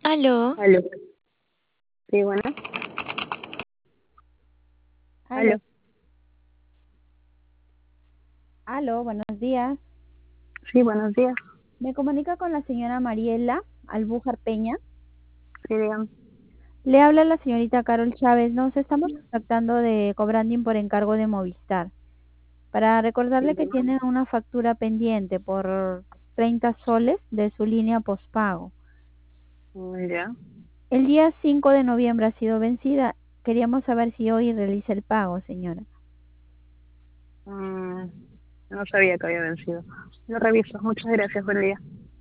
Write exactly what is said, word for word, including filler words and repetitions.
Aló, Aló. Sí, bueno. Aló, Aló. aló, buenos días. Sí, buenos días. Me comunica con la señora Mariela Albújar Peña. Sí, dígame. Le habla la señorita Carol Chávez. Nos estamos contactando de Cobranding por encargo de Movistar. Para recordarle que tiene una factura pendiente por treinta soles de su línea postpago. Mm, ya. El día cinco de noviembre ha sido vencida. Queríamos saber si hoy realiza el pago, señora. Mm, no sabía que había vencido. Lo reviso. Muchas gracias. Buen día.